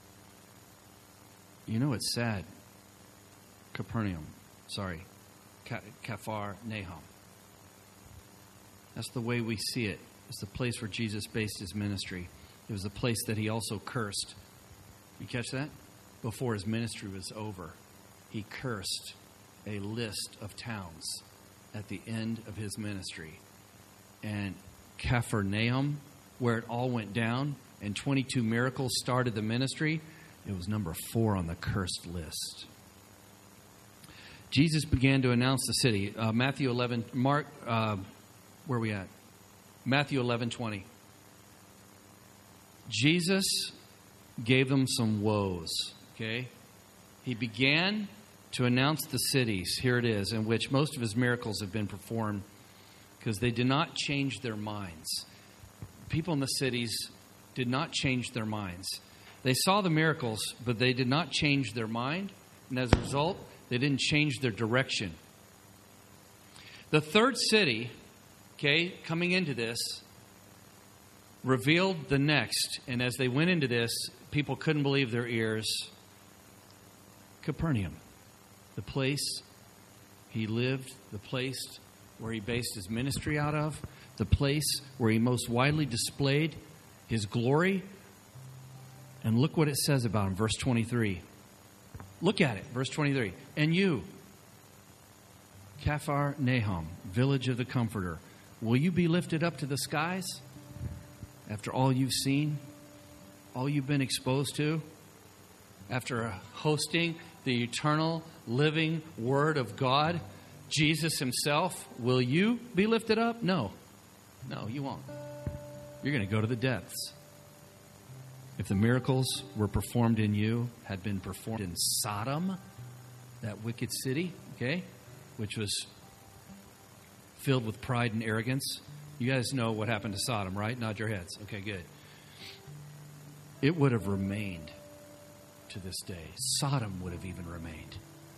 You know, it's sad. Capernaum. Sorry. Kafar Nahum. That's the way we see it. It's the place where Jesus based his ministry. It was the place that he also cursed. You catch that? Before his ministry was over, he cursed a list of towns at the end of his ministry. And Capharnaum, where it all went down, and twenty-two miracles started the ministry, it was number four on the cursed list. Jesus began to announce the city. Uh, Matthew eleven, Mark, uh, where are we at? Matthew eleven twenty. Jesus gave them some woes, okay? He began to announce the cities, here it is, in which most of his miracles have been performed because they did not change their minds. People in the cities did not change their minds. They saw the miracles, but they did not change their mind, and as a result, they didn't change their direction. The third city, okay, coming into this, revealed the next. And as they went into this, people couldn't believe their ears. Capernaum, the place he lived, the place where he based his ministry out of, the place where he most widely displayed his glory. And look what it says about him, verse twenty-three. Look at it, verse twenty-three. And you, Kafar Nahum, village of the Comforter, will you be lifted up to the skies after all you've seen, all you've been exposed to, after hosting the eternal, living Word of God, Jesus himself? Will you be lifted up? No. No, you won't. You're going to go to the depths. If the miracles were performed in you, had been performed in Sodom, that wicked city, okay, which was filled with pride and arrogance. You guys know what happened to Sodom, right? Nod your heads. Okay, good. It would have remained to this day. Sodom would have even remained.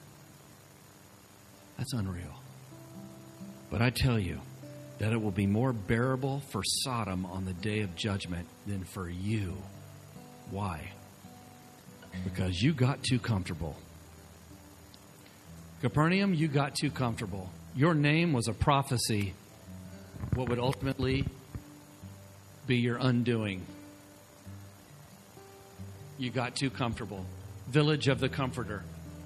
That's unreal. But I tell you that it will be more bearable for Sodom on the day of judgment than for you. Why? Because you got too comfortable. Capernaum, you got too comfortable. Your name was a prophecy, what would ultimately be your undoing. You got too comfortable. Village of the Comforter.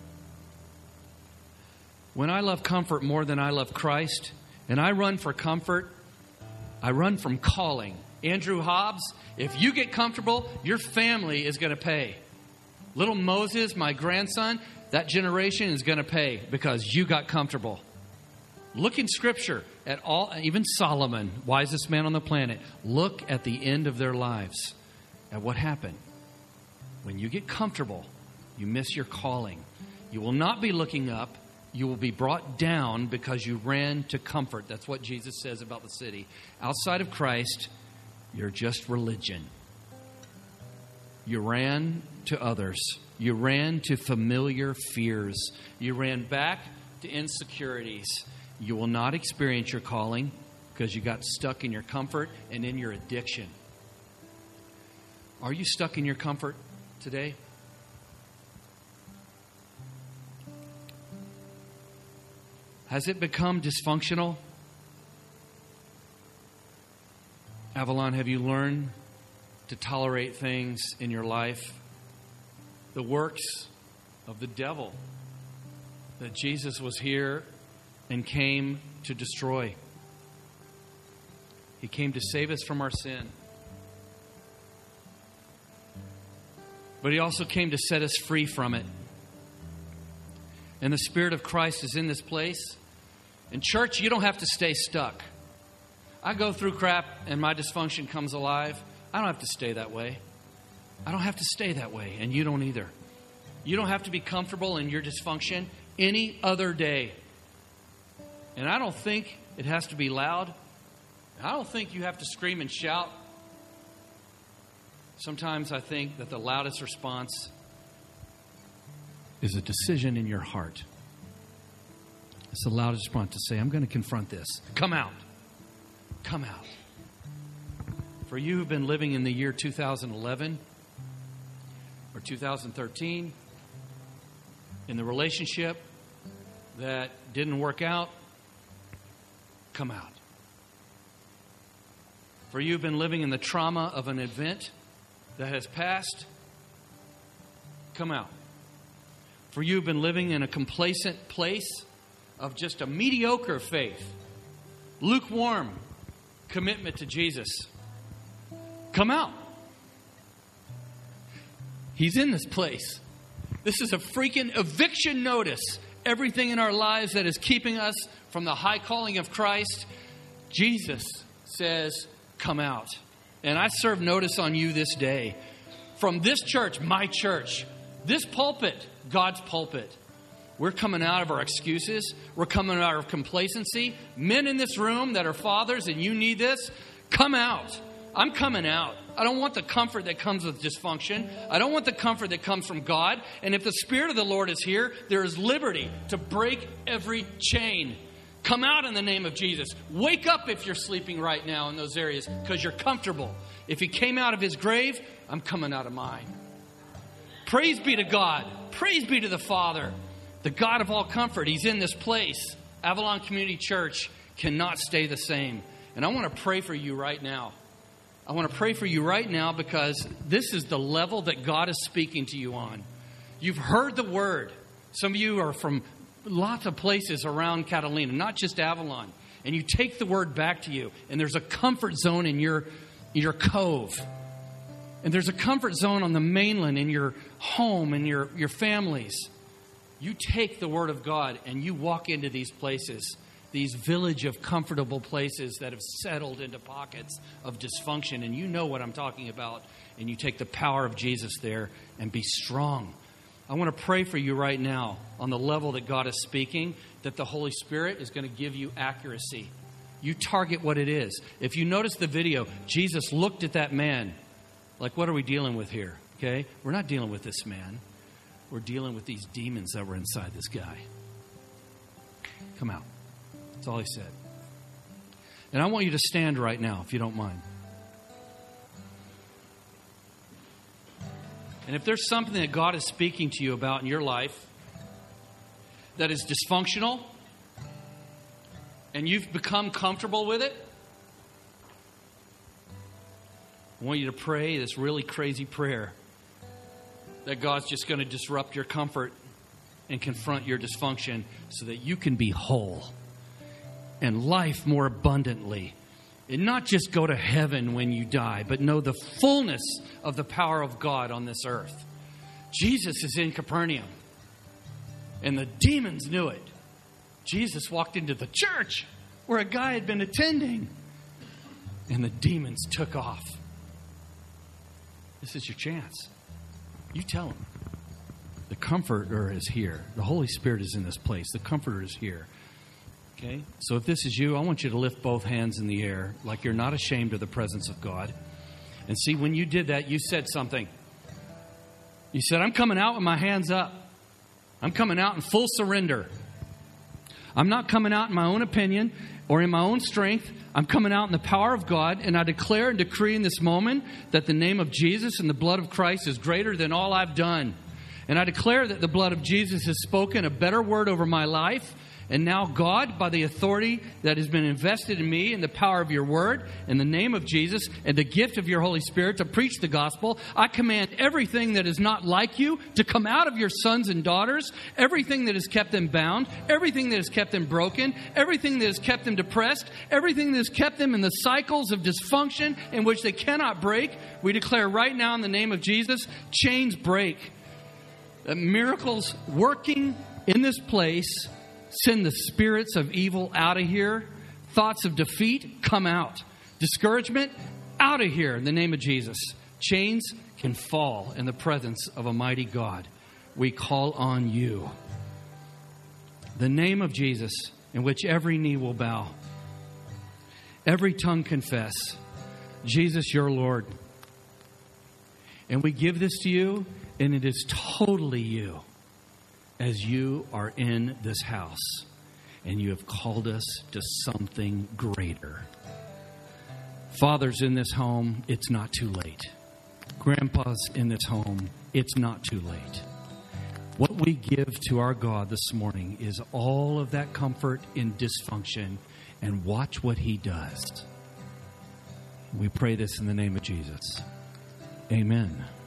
When I love comfort more than I love Christ, and I run for comfort, I run from calling. Andrew Hobbs, if you get comfortable, your family is going to pay. Little Moses, my grandson, that generation is going to pay because you got comfortable. Look in Scripture at all, even Solomon, wisest man on the planet. Look at the end of their lives, at what happened. When you get comfortable, you miss your calling. You will not be looking up. You will be brought down because you ran to comfort. That's what Jesus says about the city. Outside of Christ, you're just religion. You ran to others. You ran to familiar fears. You ran back to insecurities. You will not experience your calling because you got stuck in your comfort and in your addiction. Are you stuck in your comfort today? Has it become dysfunctional? Avalon, have you learned to tolerate things in your life, the works of the devil that Jesus was here and came to destroy? He came to save us from our sin. But He also came to set us free from it. And the Spirit of Christ is in this place. In church, you don't have to stay stuck. I go through crap and my dysfunction comes alive. I don't have to stay that way. I don't have to stay that way, and you don't either. You don't have to be comfortable in your dysfunction any other day. And I don't think it has to be loud. I don't think you have to scream and shout. Sometimes I think that the loudest response is a decision in your heart. It's the loudest response to say, I'm going to confront this. Come out. Come out. For you who've been living in the year two thousand eleven or two thousand thirteen, in the relationship that didn't work out, come out. For you who've been living in the trauma of an event that has passed, come out. For you who've been living in a complacent place of just a mediocre faith, lukewarm commitment to Jesus, come out. He's in this place. This is a freaking eviction notice. Everything in our lives that is keeping us from the high calling of Christ, Jesus says, come out. And I serve notice on you this day. From this church, my church, this pulpit, God's pulpit. We're coming out of our excuses. We're coming out of complacency. Men in this room that are fathers and you need this, come out. I'm coming out. I don't want the comfort that comes with dysfunction. I don't want the comfort that comes from God. And if the Spirit of the Lord is here, there is liberty to break every chain. Come out in the name of Jesus. Wake up if you're sleeping right now in those areas because you're comfortable. If He came out of His grave, I'm coming out of mine. Praise be to God. Praise be to the Father, the God of all comfort. He's in this place. Avalon Community Church cannot stay the same. And I want to pray for you right now. I want to pray for you right now because this is the level that God is speaking to you on. You've heard the word. Some of you are from lots of places around Catalina, not just Avalon. And you take the word back to you. And there's a comfort zone in your, your cove. And there's a comfort zone on the mainland in your home and your, your families. You take the word of God and you walk into these places, these village of comfortable places that have settled into pockets of dysfunction. And you know what I'm talking about. And you take the power of Jesus there and be strong. I want to pray for you right now on the level that God is speaking, that the Holy Spirit is going to give you accuracy. You target what it is. If you notice the video, Jesus looked at that man like, what are we dealing with here? Okay? We're not dealing with this man. We're dealing with these demons that were inside this guy. Come out. That's all he said. And I want you to stand right now, if you don't mind. And if there's something that God is speaking to you about in your life that is dysfunctional and you've become comfortable with it, I want you to pray this really crazy prayer that God's just going to disrupt your comfort and confront your dysfunction so that you can be whole and life more abundantly. And not just go to heaven when you die, but know the fullness of the power of God on this earth. Jesus is in Capernaum, and the demons knew it. Jesus walked into the church where a guy had been attending, and the demons took off. This is your chance. You tell him. The Comforter is here. The Holy Spirit is in this place. The Comforter is here. Okay? So if this is you, I want you to lift both hands in the air like you're not ashamed of the presence of God. And see, when you did that, you said something. You said, I'm coming out with my hands up. I'm coming out in full surrender. I'm not coming out in my own opinion or in my own strength. I'm coming out in the power of God, and I declare and decree in this moment that the name of Jesus and the blood of Christ is greater than all I've done. And I declare that the blood of Jesus has spoken a better word over my life. And now, God, by the authority that has been invested in me and the power of your word, in the name of Jesus and the gift of your Holy Spirit to preach the gospel, I command everything that is not like you to come out of your sons and daughters, everything that has kept them bound, everything that has kept them broken, everything that has kept them depressed, everything that has kept them in the cycles of dysfunction in which they cannot break. We declare right now in the name of Jesus, chains break. That miracles working in this place. Send the spirits of evil out of here. Thoughts of defeat, come out. Discouragement, out of here in the name of Jesus. Chains can fall in the presence of a mighty God. We call on you. The name of Jesus, in which every knee will bow. Every tongue confess. Jesus, your Lord. And we give this to you, and it is totally you. As you are in this house and you have called us to something greater. Fathers in this home, it's not too late. Grandpas in this home, it's not too late. What we give to our God this morning is all of that comfort in dysfunction, and watch what He does. We pray this in the name of Jesus. Amen.